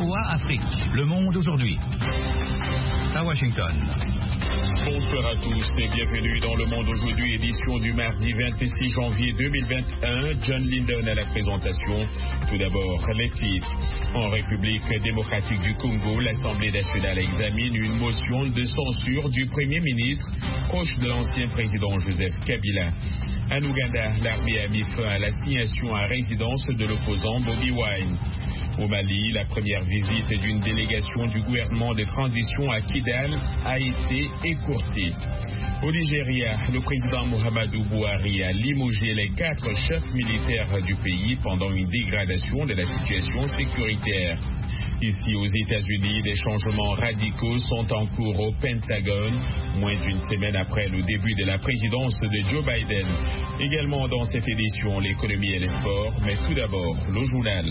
VOA Afrique, le monde aujourd'hui. À Washington. Bonsoir à tous et bienvenue dans Le Monde aujourd'hui, édition du mardi 26 janvier 2021. John Linden à la présentation. Tout d'abord, les titres. En République démocratique du Congo, l'Assemblée nationale examine une motion de censure du Premier ministre, proche de l'ancien président Joseph Kabila. En Ouganda, l'armée a mis fin à l'assignation à résidence de l'opposant Bobi Wine. Au Mali, la première visite d'une délégation du gouvernement de transition à Kidal a été écourtée. Au Nigeria, le président Muhammadu Buhari a limogé les 4 chefs militaires du pays pendant une dégradation de la situation sécuritaire. Ici aux États-Unis, des changements radicaux sont en cours au Pentagone, moins d'une semaine après le début de la présidence de Joe Biden. Également dans cette édition, l'économie et les sports, mais tout d'abord, le journal.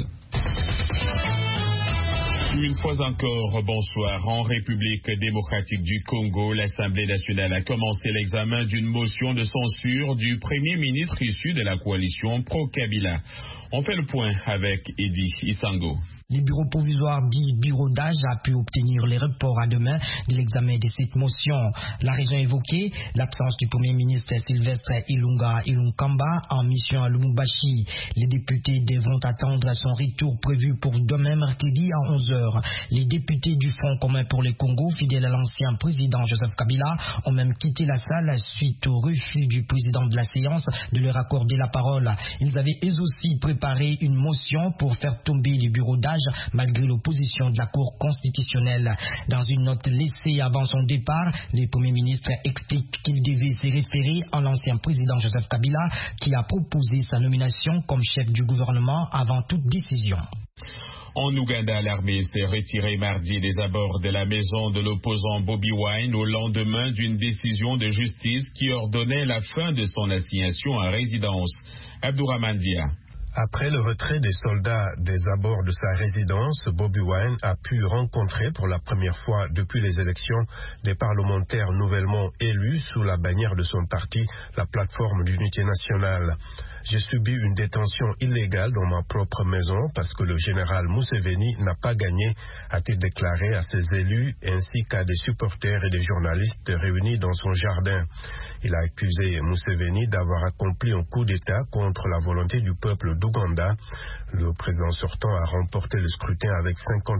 Une fois encore, bonsoir. En République démocratique du Congo, l'Assemblée nationale a commencé l'examen d'une motion de censure du Premier ministre issu de la coalition pro-Kabila. On fait le point avec Eddie Isango. Les bureaux provisoires dits bureaux d'âge a pu obtenir les reports à demain de l'examen de cette motion. La raison évoquée, l'absence du Premier ministre Sylvestre Ilunga Ilunkamba en mission à Lubumbashi. Les députés devront attendre son retour prévu pour demain mercredi à 11h. Les députés du Front commun pour le Congo, fidèles à l'ancien président Joseph Kabila, ont même quitté la salle suite au refus du président de la séance de leur accorder la parole. Ils avaient eux aussi préparé une motion pour faire tomber les bureaux d'âge malgré l'opposition de la Cour constitutionnelle. Dans une note laissée avant son départ, le Premier ministre explique qu'il devait se référer à l'ancien président Joseph Kabila qui a proposé sa nomination comme chef du gouvernement avant toute décision. En Ouganda, l'armée s'est retirée mardi des abords de la maison de l'opposant Bobi Wine au lendemain d'une décision de justice qui ordonnait la fin de son assignation à résidence. Abdourahmane Dia. Après le retrait des soldats des abords de sa résidence, Bobi Wine a pu rencontrer pour la première fois depuis les élections des parlementaires nouvellement élus sous la bannière de son parti, la plateforme d'unité nationale. J'ai subi une détention illégale dans ma propre maison parce que le général Museveni n'a pas gagné, a-t-il déclaré à ses élus ainsi qu'à des supporters et des journalistes réunis dans son jardin. Il a accusé Museveni d'avoir accompli un coup d'État contre la volonté du peuple d'Ouganda. Le président sortant a remporté le scrutin avec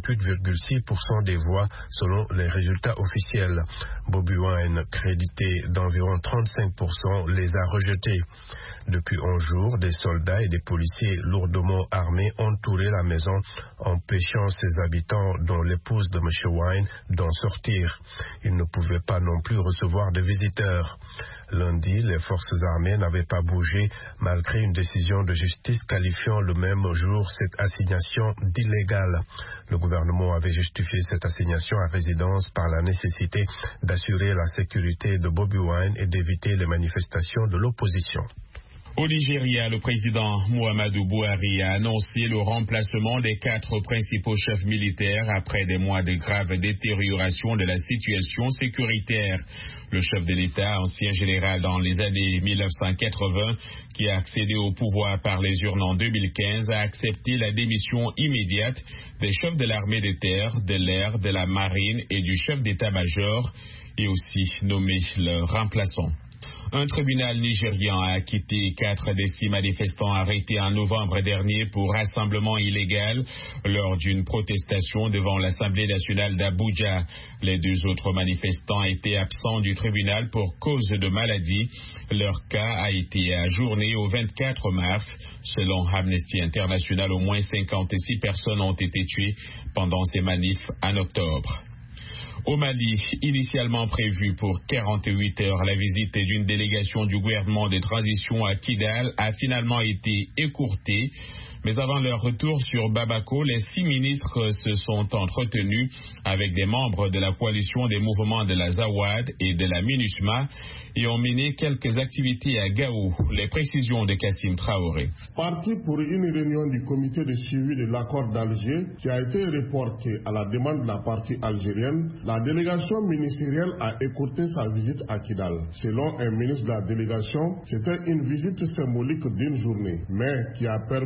58,6% des voix selon les résultats officiels. Bobi Wine, crédité d'environ 35%, les a rejetés. Depuis 11 jours, des soldats et des policiers lourdement armés entouraient la maison, empêchant ses habitants, dont l'épouse de M. Wine, d'en sortir. Ils ne pouvaient pas non plus recevoir de visiteurs. Lundi, les forces armées n'avaient pas bougé malgré une décision de justice qualifiant le même jour cette assignation d'illégale. Le gouvernement avait justifié cette assignation à résidence par la nécessité d'assurer la sécurité de Bobi Wine et d'éviter les manifestations de l'opposition. Au Nigeria, le président Muhammadu Buhari a annoncé le remplacement des 4 principaux chefs militaires après des mois de grave détérioration de la situation sécuritaire. Le chef de l'État, ancien général dans les années 1980, qui a accédé au pouvoir par les urnes en 2015, a accepté la démission immédiate des chefs de l'armée de terre, de l'air, de la marine et du chef d'état-major, et aussi nommé le remplaçant. Un tribunal nigérian a acquitté 4 des 6 manifestants arrêtés en novembre dernier pour rassemblement illégal lors d'une protestation devant l'Assemblée nationale d'Abuja. Les 2 autres manifestants étaient absents du tribunal pour cause de maladie. Leur cas a été ajourné au 24 mars. Selon Amnesty International, au moins 56 personnes ont été tuées pendant ces manifs en octobre. Au Mali, initialement prévue pour 48 heures, la visite d'une délégation du gouvernement de transition à Kidal a finalement été écourtée. Mais avant leur retour sur Bamako, les 6 ministres se sont entretenus avec des membres de la coalition des mouvements de la Zawad et de la MINUSMA et ont mené quelques activités à Gao. Les précisions de Kassim Traoré. Parti pour une réunion du comité de suivi de l'accord d'Alger qui a été reportée à la demande de la partie algérienne, la délégation ministérielle a écourté sa visite à Kidal. Selon un ministre de la délégation, c'était une visite symbolique d'une journée, mais qui a permis de faire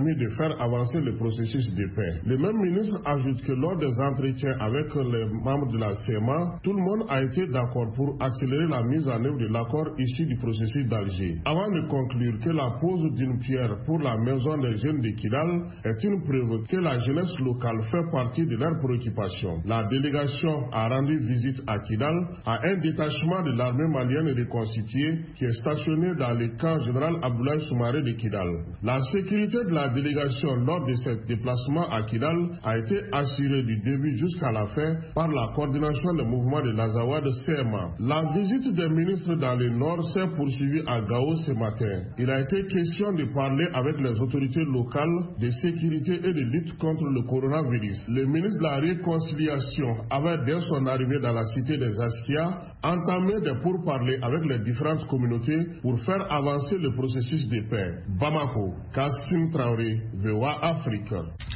faire avancer le processus de paix. Le même ministre ajoute que lors des entretiens avec les membres de la CEMA, tout le monde a été d'accord pour accélérer la mise en œuvre de l'accord issu du processus d'Alger. Avant de conclure que la pose d'une pierre pour la maison des jeunes de Kidal est une preuve que la jeunesse locale fait partie de leurs préoccupations. La délégation a rendu visite à Kidal à un détachement de l'armée malienne reconstituée qui est stationné dans le camp général Abdoulaye Soumaré de Kidal. La sécurité de la délégation lors de ce déplacement à Kidal a été assurée du début jusqu'à la fin par la coordination des mouvements de l'Azawad CMA. La visite des ministres dans le nord s'est poursuivie à Gao ce matin. Il a été question de parler avec les autorités locales de sécurité et de lutte contre le coronavirus. Le ministre de la Réconciliation avait, dès son arrivée dans la cité des Askia, entamé des pourparlers avec les différentes communautés pour faire avancer le processus de paix. Bamako, Kassim Traoré, VOA Afrique.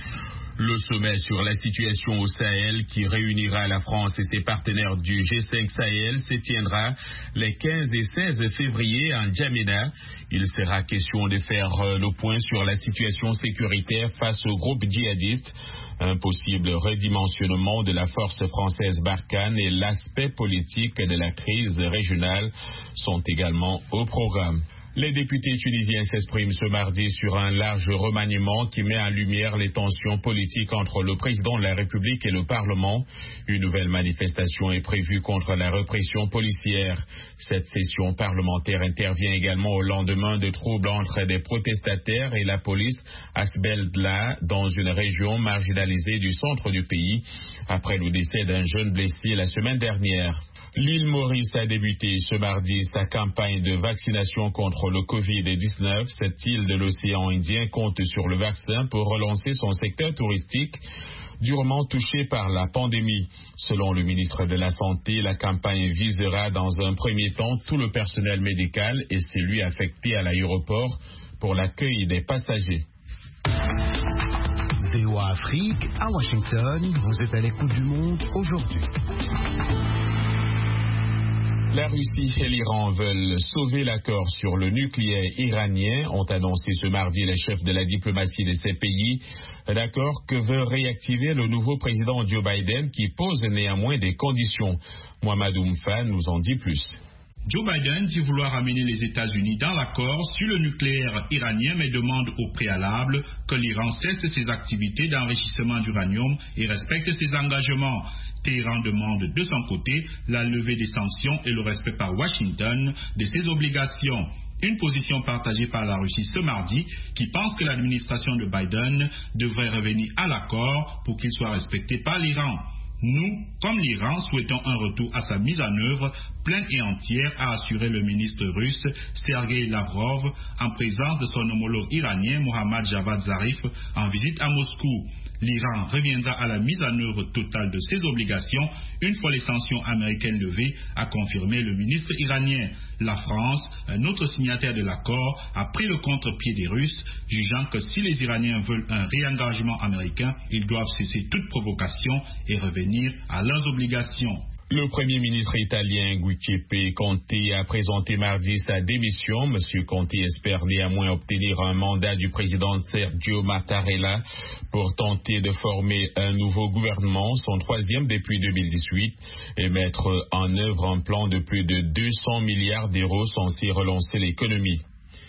Le sommet sur la situation au Sahel qui réunira la France et ses partenaires du G5 Sahel se tiendra les 15 et 16 février en N'Djamena. Il sera question de faire le point sur la situation sécuritaire face aux groupes djihadistes, un possible redimensionnement de la force française Barkhane et l'aspect politique de la crise régionale sont également au programme. Les députés tunisiens s'expriment ce mardi sur un large remaniement qui met en lumière les tensions politiques entre le président de la République et le Parlement. Une nouvelle manifestation est prévue contre la répression policière. Cette session parlementaire intervient également au lendemain de troubles entre des protestataires et la police à Sbeldla, dans une région marginalisée du centre du pays, après le décès d'un jeune blessé la semaine dernière. L'île Maurice a débuté ce mardi sa campagne de vaccination contre le Covid-19. Cette île de l'océan Indien compte sur le vaccin pour relancer son secteur touristique durement touché par la pandémie. Selon le ministre de la Santé, la campagne visera dans un premier temps tout le personnel médical et celui affecté à l'aéroport pour l'accueil des passagers. VOA Afrique, à Washington, vous êtes à l'écoute du monde aujourd'hui. La Russie et l'Iran veulent sauver l'accord sur le nucléaire iranien, ont annoncé ce mardi les chefs de la diplomatie de ces pays. L'accord que veut réactiver le nouveau président Joe Biden qui pose néanmoins des conditions. Mohamed Oumfa nous en dit plus. Joe Biden dit vouloir amener les États-Unis dans l'accord sur le nucléaire iranien, mais demande au préalable que l'Iran cesse ses activités d'enrichissement d'uranium et respecte ses engagements. Téhéran demande de son côté la levée des sanctions et le respect par Washington de ses obligations. Une position partagée par la Russie ce mardi qui pense que l'administration de Biden devrait revenir à l'accord pour qu'il soit respecté par l'Iran. Nous, comme l'Iran, souhaitons un retour à sa mise en œuvre pleine et entière, a assuré le ministre russe Sergei Lavrov en présence de son homologue iranien Mohammad Javad Zarif en visite à Moscou. L'Iran reviendra à la mise en œuvre totale de ses obligations une fois les sanctions américaines levées, a confirmé le ministre iranien. La France, un autre signataire de l'accord, a pris le contre-pied des Russes, jugeant que si les Iraniens veulent un réengagement américain, ils doivent cesser toute provocation et revenir à leurs obligations. Le Premier ministre italien Giuseppe Conte a présenté mardi sa démission. M. Conte espère néanmoins obtenir un mandat du président Sergio Mattarella pour tenter de former un nouveau gouvernement, son troisième depuis 2018, et mettre en œuvre un plan de plus de 200 milliards d'euros censé relancer l'économie.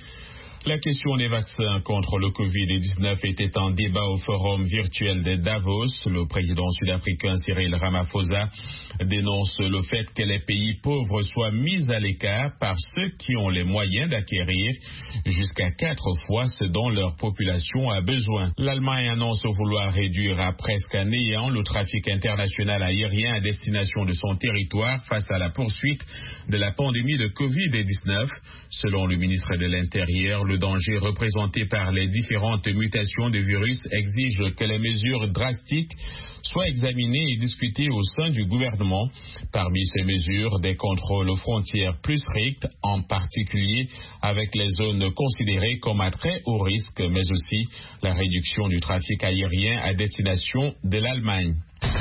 La question des vaccins contre le Covid-19 était en débat au forum virtuel de Davos. Le président sud-africain Cyril Ramaphosa dénonce le fait que les pays pauvres soient mis à l'écart par ceux qui ont les moyens d'acquérir jusqu'à 4 fois ce dont leur population a besoin. L'Allemagne annonce vouloir réduire à presque à néant le trafic international aérien à destination de son territoire face à la poursuite de la pandémie de Covid-19. Selon le ministre de l'Intérieur, le danger représenté par les différentes mutations de virus exige que les mesures drastiques soient examinées et discutées au sein du gouvernement. Parmi ces mesures, des contrôles aux frontières plus stricts, en particulier avec les zones considérées comme à très haut risque, mais aussi la réduction du trafic aérien à destination de l'Allemagne.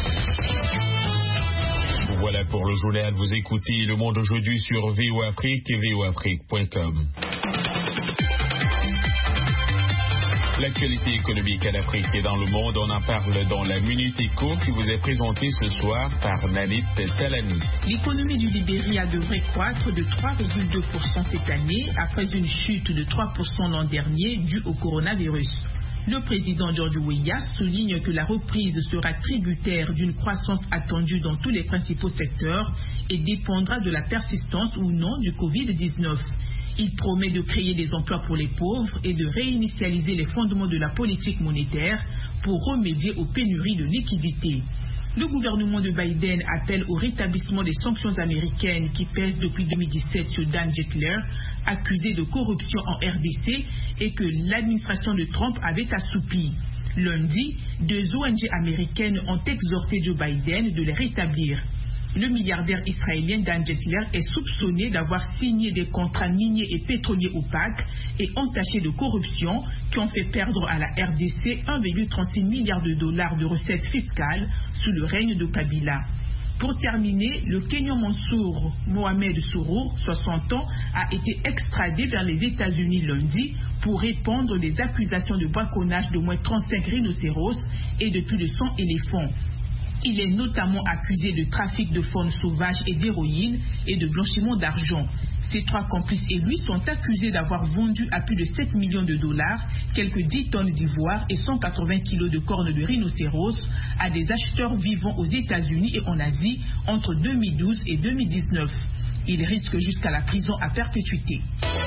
Voilà pour le journal. Vous écoutez Le Monde aujourd'hui sur VOA Afrique et voafrique.com. L'actualité économique en Afrique et dans le monde, on en parle dans la Minute Éco qui vous est présentée ce soir par Nanit Talani. L'économie du Libéria devrait croître de 3,2% cette année après une chute de 3% l'an dernier due au coronavirus. Le président George Weah souligne que la reprise sera tributaire d'une croissance attendue dans tous les principaux secteurs et dépendra de la persistance ou non du Covid-19. Il promet de créer des emplois pour les pauvres et de réinitialiser les fondements de la politique monétaire pour remédier aux pénuries de liquidités. Le gouvernement de Biden appelle au rétablissement des sanctions américaines qui pèsent depuis 2017 sur Dan Jettler, accusé de corruption en RDC et que l'administration de Trump avait assoupi. Lundi, 2 ONG américaines ont exhorté Joe Biden de les rétablir. Le milliardaire israélien Dan Jettler est soupçonné d'avoir signé des contrats miniers et pétroliers opaques et entachés de corruption qui ont fait perdre à la RDC 1,36 milliard de dollars de recettes fiscales sous le règne de Kabila. Pour terminer, le Kenyan Mansour Mohamed Sourour, 60 ans, a été extradé vers les États-Unis lundi pour répondre des accusations de braconnage d'au moins 35 rhinocéros et de plus de 100 éléphants. Il est notamment accusé de trafic de faune sauvage et d'héroïne et de blanchiment d'argent. Ses 3 complices et lui sont accusés d'avoir vendu à plus de 7 millions de dollars quelques 10 tonnes d'ivoire et 180 kilos de cornes de rhinocéros à des acheteurs vivant aux États-Unis et en Asie entre 2012 et 2019. Il risque jusqu'à la prison à perpétuité.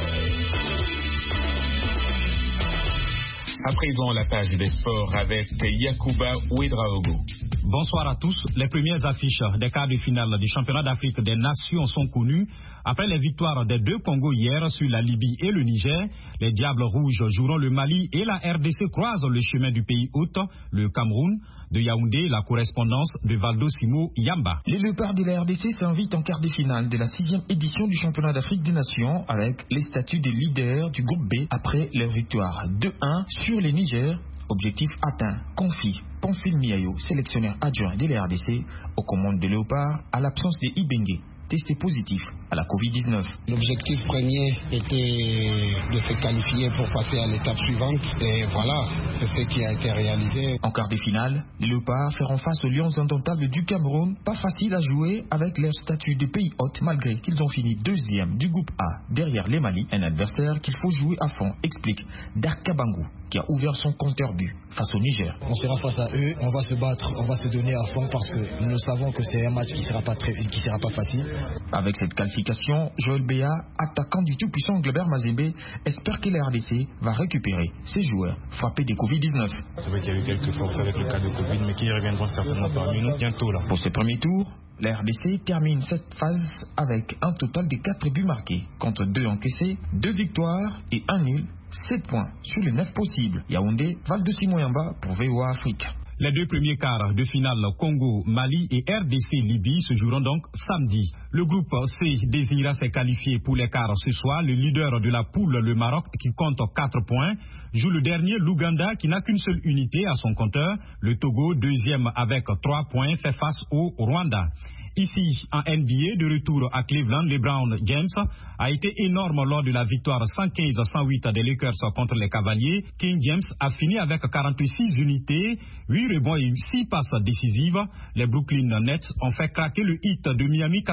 À présent, la page des sports avec Yacouba Ouedraogo. Bonsoir à tous. Les premières affiches des quarts de finale du championnat d'Afrique des Nations sont connues. Après les victoires des 2 Congos hier sur la Libye et le Niger, les Diables Rouges joueront le Mali et la RDC croisent le chemin du pays hôte, le Cameroun. De Yaoundé, la correspondance de Valdo Simo Yamba. Les Léopards de la RDC s'invitent en quart de finale de la 6e édition du championnat d'Afrique des Nations avec les statuts de leader du groupe B après leur victoire 2-1 sur les Niger. Objectif atteint, confie Pamphile Miayo, sélectionneur adjoint de la RDC, aux commandes des Léopards à l'absence de Ibenge, testé positif à la Covid-19. L'objectif premier était de se qualifier pour passer à l'étape suivante et voilà, c'est ce qui a été réalisé. En quart de finale, les Léopards feront face aux Lions indomptables du Cameroun. Pas facile à jouer avec leur statut de pays hôte malgré qu'ils ont fini 2e du groupe A derrière les Mali, un adversaire qu'il faut jouer à fond, explique Darka Bangou qui a ouvert son compteur but face au Niger. On sera face à eux, on va se battre, on va se donner à fond parce que nous savons que c'est un match qui sera pas facile. Avec cette qualification, Joël Béa, attaquant du tout-puissant Globert Mazembe, espère que la RDC va récupérer ses joueurs frappés de Covid-19. C'est vrai qu'il y a eu quelques forfaits avec le cas de Covid, mais qui reviendront certainement parmi nous bientôt là. Pour ce premier tour, la RDC termine cette phase avec un total de 4 buts marqués, contre 2 encaissés, 2 victoires et 1 nul, 7 points sur les 9 possibles. Yaoundé, Valdo Simoyamba pour VOA Afrique. Les 2 premiers quarts de finale Congo, Mali et RDC-Libye se joueront donc samedi. Le groupe C désirera se qualifier pour les quarts ce soir. Le leader de la poule, le Maroc, qui compte 4 points, joue le dernier, l'Ouganda, qui n'a qu'une seule unité à son compteur. Le Togo, 2e avec 3 points, fait face au Rwanda. Ici, en NBA, de retour à Cleveland, LeBron James a été énorme lors de la victoire 115-108 des Lakers contre les Cavaliers. King James a fini avec 46 unités, 8 rebonds et 6 passes décisives. Les Brooklyn Nets ont fait craquer le hit de Miami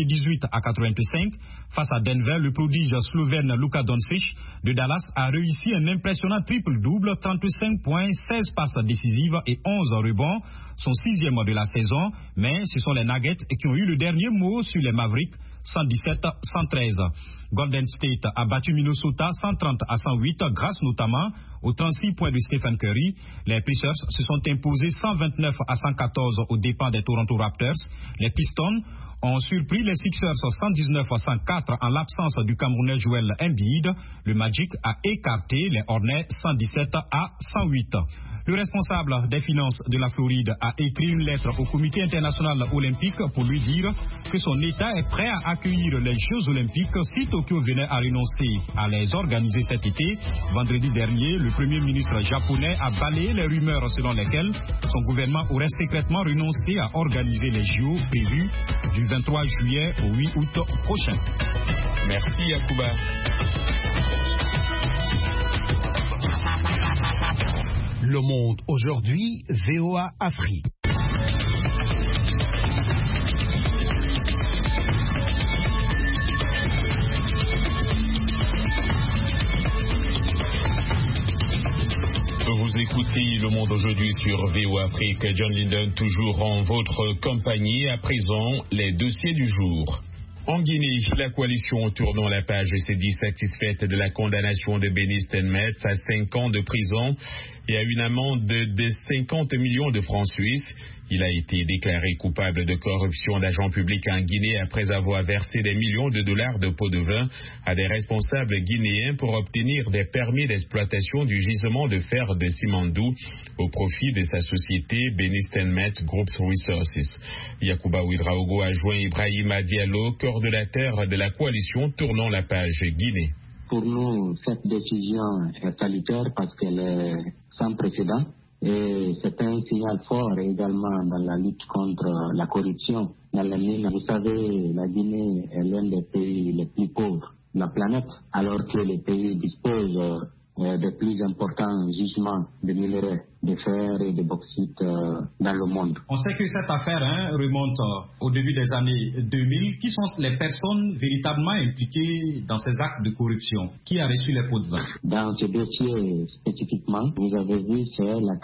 98-85. Face à Denver, le prodige slovène Luka Doncic de Dallas a réussi un impressionnant triple-double, 35 points, 16 passes décisives et 11 rebonds. Son 6e de la saison, mais ce sont les Nuggets qui ont eu le dernier mot sur les Mavericks, 117-113. Golden State a battu Minnesota 130-108 grâce notamment aux 36 points de Stephen Curry. Les Pacers se sont imposés 129-114 aux dépens des Toronto Raptors. Les Pistons ont surpris les Sixers 119-104 en l'absence du Camerounais Joel Embiid. Le Magic a écarté les Hornets 117-108. Le responsable des finances de la Floride a écrit une lettre au Comité international olympique pour lui dire que son État est prêt à accueillir les Jeux olympiques si Tokyo venait à renoncer à les organiser cet été. Vendredi dernier, le Premier ministre japonais a balayé les rumeurs selon lesquelles son gouvernement aurait secrètement renoncé à organiser les JO prévus du 23 juillet au 8 août prochain. Merci Yacouba. Le Monde aujourd'hui, VOA Afrique. Vous écoutez Le Monde aujourd'hui sur VOA Afrique. John Linden, toujours en votre compagnie. À présent, les dossiers du jour. En Guinée, la coalition Tournons la page s'est dit satisfaite de la condamnation de Benny Steinmetz à 5 ans de prison et à une amende de 50 millions de francs suisses. Il a été déclaré coupable de corruption d'agents publics en Guinée après avoir versé des millions de dollars de pots de vin à des responsables guinéens pour obtenir des permis d'exploitation du gisement de fer de Simandou au profit de sa société Benny Steinmetz Group Resources. Yacouba Ouedraogo a joint Ibrahima Diallo, coordonnateur de la coalition Tournons la page Guinée. Pour nous, cette décision est salutaire parce qu'elle est sans précédent. Et c'est un signal fort également dans la lutte contre la corruption dans les mines. Vous savez, la Guinée est l'un des pays les plus pauvres de la planète, alors que les pays disposent des plus importants gisements de minerais, de fer et de bauxite dans le monde. On sait que cette affaire remonte au début des années 2000. Qui sont les personnes véritablement impliquées dans ces actes de corruption? Qui a reçu les pots de vin? Dans ce dossier spécifiquement, vous avez vu, c'est la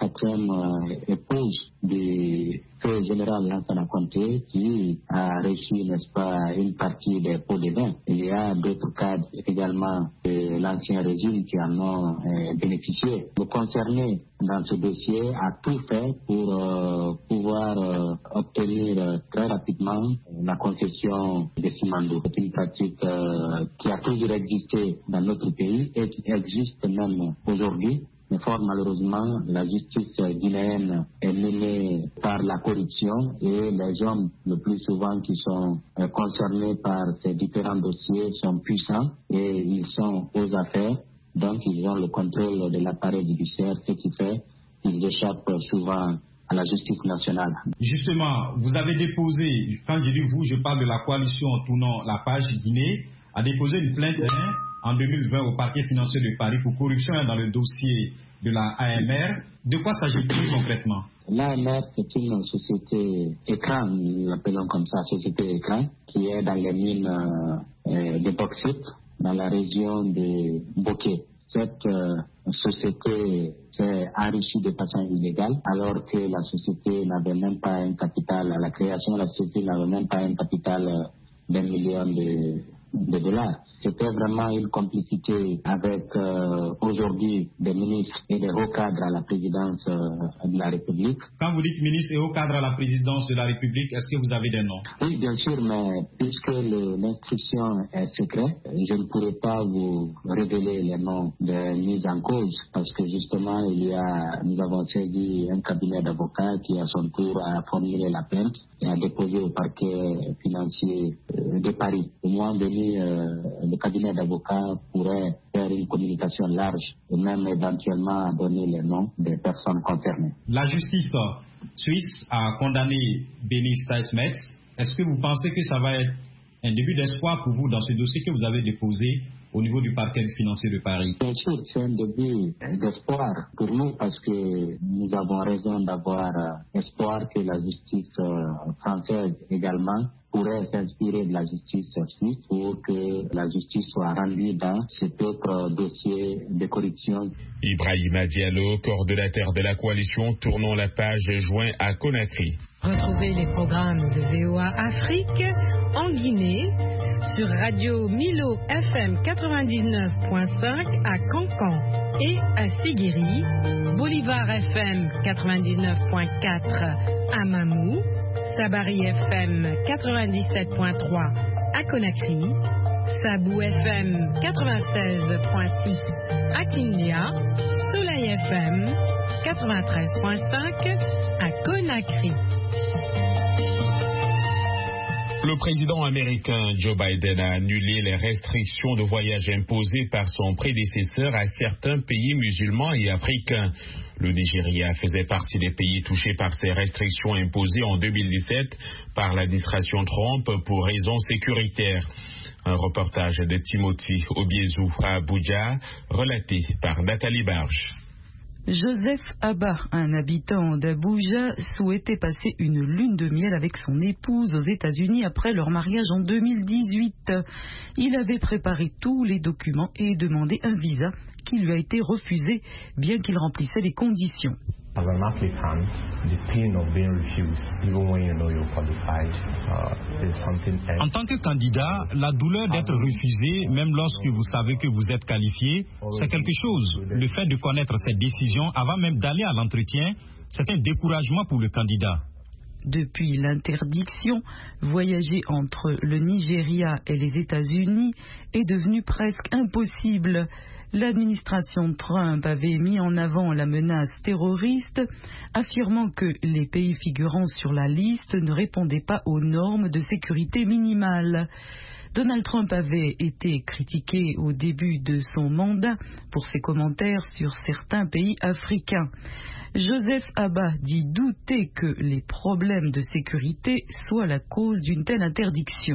4e épouse du feu général Lansana Conté qui a reçu, n'est-ce pas, une partie des pots de vin. Il y a d'autres cas également de l'ancien régime qui en ont bénéficié. Le concerné dans ce dossier a tout fait pour pouvoir obtenir très rapidement la concession de Simandou. C'est une pratique qui a toujours existé dans notre pays et qui existe même aujourd'hui. Mais fort malheureusement, la justice guinéenne est menée par la corruption et les hommes, le plus souvent qui sont concernés par ces différents dossiers, sont puissants et ils sont aux affaires. Donc, ils ont le contrôle de l'appareil judiciaire, ce qui fait qu'ils échappent souvent à la justice nationale. Justement, vous avez déposé, quand je dis vous, je parle de la coalition Tournons la page Guinée, a déposé une plainte en 2020 au parquet financier de Paris pour corruption dans le dossier de la AMR. De quoi s'agit-il concrètement? L'AMR, c'est une société écran, nous l'appelons comme ça, société écran, qui est dans les mines de bauxite dans la région de Bokeh. Cette société s'est enrichie de façon illégale alors que la société n'avait même pas un capital, à la création de la société n'avait même pas un capital d'1 million de dollars. C'était vraiment une complicité avec aujourd'hui des ministres et des hauts cadres à la présidence de la République. Quand vous dites ministres et hauts cadres à la présidence de la République, est-ce que vous avez des noms? Oui, bien sûr, mais puisque l'instruction est secrète, je ne pourrais pas vous révéler les noms des mises en cause parce que justement, nous avons saisi un cabinet d'avocats qui à son tour a formulé la plainte et a déposé au parquet financier de Paris. Au moins, le cabinet d'avocats pourrait faire une communication large et même éventuellement donner les noms des personnes concernées. La justice suisse a condamné Benny Steinmetz. Est-ce que vous pensez que ça va être un début d'espoir pour vous dans ce dossier que vous avez déposé au niveau du parquet financier de Paris? Bien sûr, c'est un début d'espoir pour nous parce que nous avons raison d'avoir espoir que la justice française également pourrait s'inspirer de la justice suisse pour que la justice soit rendue dans cet autre dossier de corruption. Ibrahima Diallo, coordonnateur de la coalition Tournons la page, joint à Conakry. Retrouvez les programmes de VOA Afrique en Guinée sur Radio Milo FM 99.5 à Cancan et à Séguéry, Bolivar FM 99.4 à Mamou, Sabari FM 97.3 à Conakry, Sabou FM 96.6 à Kindia, Soleil FM 93.5 à Conakry. Le président américain Joe Biden a annulé les restrictions de voyage imposées par son prédécesseur à certains pays musulmans et africains. Le Nigeria faisait partie des pays touchés par ces restrictions imposées en 2017 par l'administration Trump pour raisons sécuritaires. Un reportage de Timothy Obiezu à Abuja, relaté par Nathalie Barge. Joseph Abba, un habitant d'Abuja, souhaitait passer une lune de miel avec son épouse aux États-Unis après leur mariage en 2018. Il avait préparé tous les documents et demandé un visa qui lui a été refusé, bien qu'il remplissait les conditions. As an applicant, the pain of being refused, even when you know you're qualified, is something else. En tant que candidat, la douleur d'être refusé, même lorsque vous savez que vous êtes qualifié, c'est quelque chose. Le fait de connaître cette décision avant même d'aller à l'entretien, c'est un découragement pour le candidat. Depuis l'interdiction, voyager entre le Nigeria et les États-Unis est devenu presque impossible. L'administration Trump avait mis en avant la menace terroriste, affirmant que les pays figurant sur la liste ne répondaient pas aux normes de sécurité minimales. Donald Trump avait été critiqué au début de son mandat pour ses commentaires sur certains pays africains. Joseph Abba dit douter que les problèmes de sécurité soient la cause d'une telle interdiction.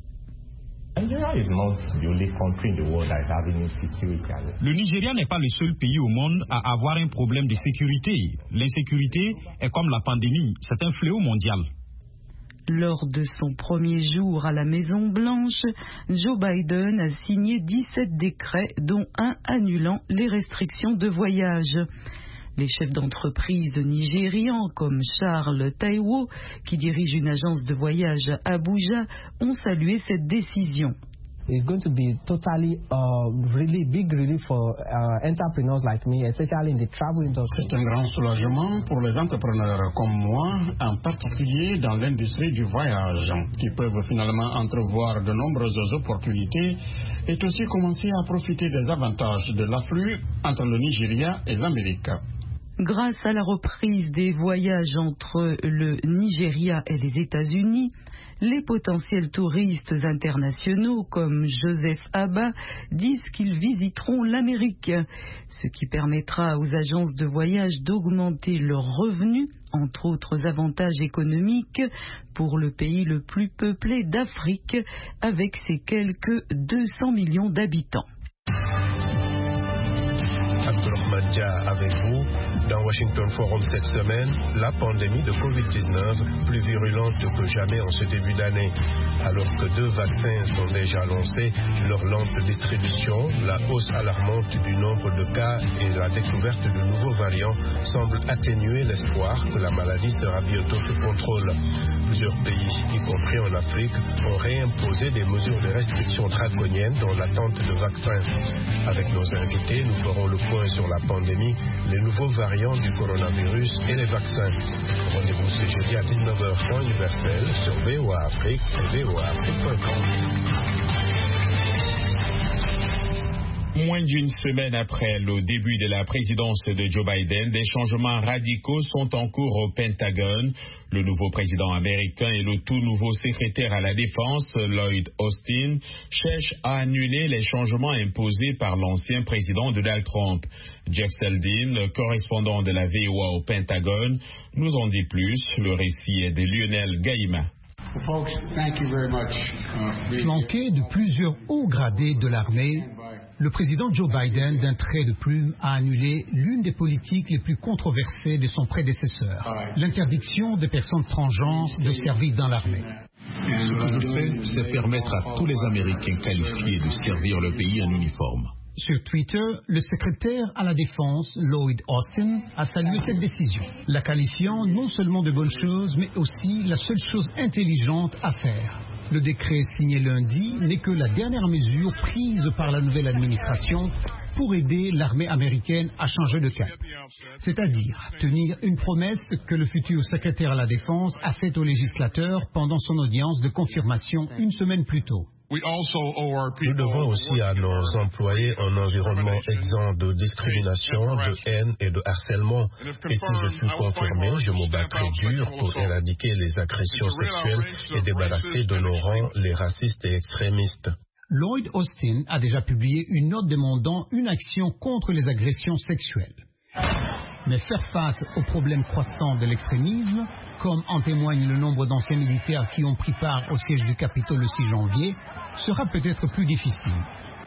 Le Nigeria n'est pas le seul pays au monde à avoir un problème de sécurité. L'insécurité est comme la pandémie, c'est un fléau mondial. Lors de son premier jour à la Maison-Blanche, Joe Biden a signé 17 décrets, dont un annulant les restrictions de voyage. Les chefs d'entreprise nigérians comme Charles Taiwo, qui dirige une agence de voyage à Abuja, ont salué cette décision. It's going to be totally really big relief for entrepreneurs like me, especially in the travel industry. C'est un grand soulagement pour les entrepreneurs comme moi, en particulier dans l'industrie du voyage, qui peuvent finalement entrevoir de nombreuses opportunités et aussi commencer à profiter des avantages de l'afflux entre le Nigeria et l'Amérique. Grâce à la reprise des voyages entre le Nigeria et les États-Unis, les potentiels touristes internationaux comme Joseph Abba disent qu'ils visiteront l'Amérique, ce qui permettra aux agences de voyage d'augmenter leurs revenus, entre autres avantages économiques, pour le pays le plus peuplé d'Afrique, avec ses quelques 200 millions d'habitants. Abdourahmane Dia avec vous. Dans Washington Forum cette semaine, la pandémie de Covid-19 plus virulente que jamais en ce début d'année. Alors que 2 vaccins sont déjà annoncés, leur lente distribution, la hausse alarmante du nombre de cas et la découverte de nouveaux variants semblent atténuer l'espoir que la maladie sera bientôt sous contrôle. Plusieurs pays, y compris en Afrique, ont réimposé des mesures de restriction draconiennes dans l'attente de vaccins. Avec nos invités, nous ferons le point sur la pandémie, les nouveaux variants du coronavirus et les vaccins. Rendez-vous ce jeudi à 19h temps universel sur VOA Afrique et voaafrique.com. Moins d'une semaine après le début de la présidence de Joe Biden, des changements radicaux sont en cours au Pentagone. Le nouveau président américain et le tout nouveau secrétaire à la Défense, Lloyd Austin, cherchent à annuler les changements imposés par l'ancien président Donald Trump. Jeff Seldin, correspondant de la VOA au Pentagone, nous en dit plus. Le récit est de Lionel Gaïma. Flanqué de plusieurs hauts gradés de l'armée, le président Joe Biden, d'un trait de plume, a annulé l'une des politiques les plus controversées de son prédécesseur, l'interdiction des personnes transgenres de servir dans l'armée. Ce que je fais, c'est permettre à tous les Américains qualifiés de servir le pays en uniforme. Sur Twitter, le secrétaire à la Défense, Lloyd Austin, a salué cette décision, la qualifiant non seulement de bonne chose, mais aussi la seule chose intelligente à faire. Le décret signé lundi n'est que la dernière mesure prise par la nouvelle administration pour aider l'armée américaine à changer de cap. C'est-à-dire tenir une promesse que le futur secrétaire à la Défense a faite aux législateurs pendant son audience de confirmation une semaine plus tôt. Nous devons aussi à nos employés un environnement exempt de discrimination, de haine et de harcèlement. Et si je suis confirmé, je me battrai dur pour éradiquer les agressions sexuelles et débarrasser de nos rangs les racistes et extrémistes. Lloyd Austin a déjà publié une note demandant une action contre les agressions sexuelles. Mais faire face au problème croissant de l'extrémisme, comme en témoigne le nombre d'anciens militaires qui ont pris part au siège du Capitole le 6 janvier, sera peut-être plus difficile.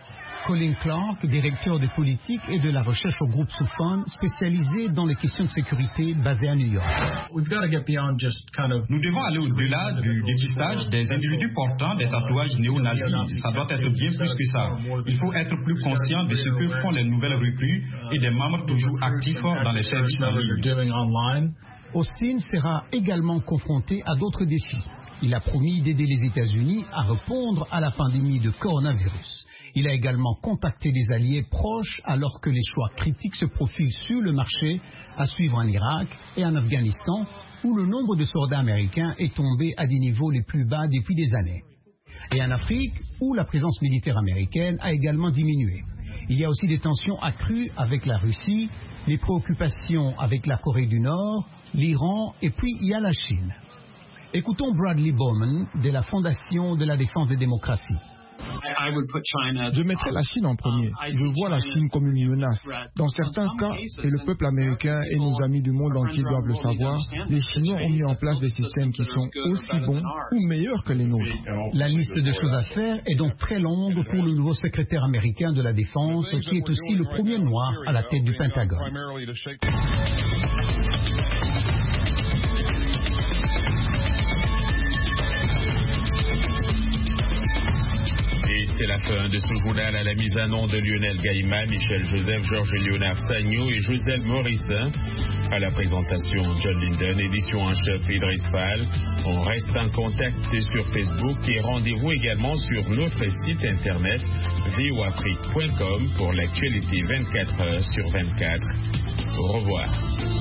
Colin Clark, directeur de politique et de la recherche au groupe Soufan, spécialisé dans les questions de sécurité basé à New York. Nous devons aller au-delà du dépistage des individus portant des tatouages néo-nazis. Ça doit être bien plus que ça. Il faut être plus conscient de ce que font les nouvelles recrues et des membres toujours actifs dans les services en ligne. Austin sera également confronté à d'autres défis. Il a promis d'aider les États-Unis à répondre à la pandémie de coronavirus. Il a également contacté des alliés proches alors que les choix critiques se profilent sur le marché à suivre en Irak et en Afghanistan, où le nombre de soldats américains est tombé à des niveaux les plus bas depuis des années. Et en Afrique, où la présence militaire américaine a également diminué. Il y a aussi des tensions accrues avec la Russie, les préoccupations avec la Corée du Nord, l'Iran et puis il y a la Chine. Écoutons Bradley Bowman de la Fondation de la défense des démocraties. Je mettrai la Chine en premier. Je vois la Chine comme une menace. Dans certains cas, et le peuple américain et nos amis du monde entier doivent le savoir, les Chinois ont mis en place des systèmes qui sont aussi bons ou meilleurs que les nôtres. La liste de choses à faire est donc très longue pour le nouveau secrétaire américain de la Défense, qui est aussi le premier noir à la tête du Pentagone. C'est la fin de ce journal à la mise en onde de Lionel Gaïma, Michel Joseph, Georges-Léonard Sagnou et Joselle Morissin. À la présentation, John Linden, édition en chef Idriss Fall. On reste en contact sur Facebook et rendez-vous également sur notre site internet voafrique.com pour l'actualité 24 heures sur 24. Au revoir.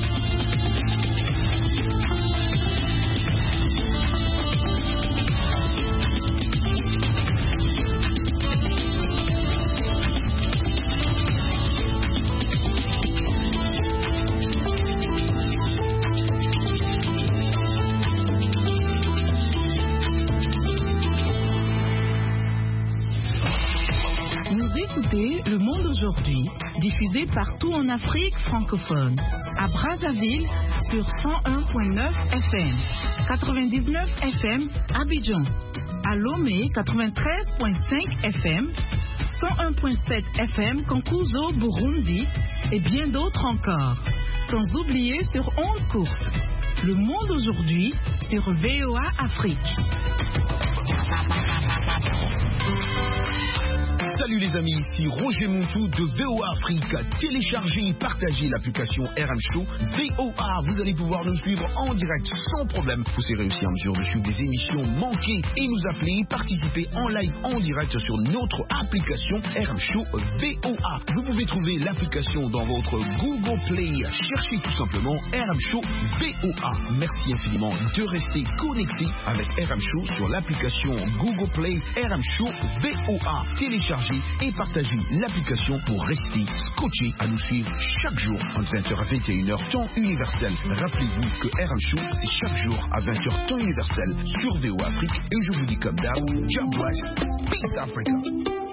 Le Monde aujourd'hui, diffusé partout en Afrique francophone. À Brazzaville sur 101.9 FM, 99 FM Abidjan. À Lomé 93.5 FM, 101.7 FM Kankuzo Burundi et bien d'autres encore. Sans oublier sur ondes courtes. Le Monde aujourd'hui sur VOA Afrique. Salut les amis, ici Roger Montou de VOA Afrique. Téléchargez et partagez l'application RM Show VOA. Vous allez pouvoir nous suivre en direct sans problème. Vous serez aussi en mesure de suivre des émissions manquées et nous appeler et participer en live en direct sur notre application RM Show VOA. Vous pouvez trouver l'application dans votre Google Play. Cherchez tout simplement RM Show VOA. Merci infiniment de rester connecté avec RM Show sur l'application Google Play RM Show VOA. Téléchargez et partagez l'application pour rester scotché à nous suivre chaque jour entre 20h à 21h temps universel. Rappelez-vous que RM Show c'est chaque jour à 20h temps universel sur VOA Afrique et je vous dis comme d'hab, God bless, peace Africa.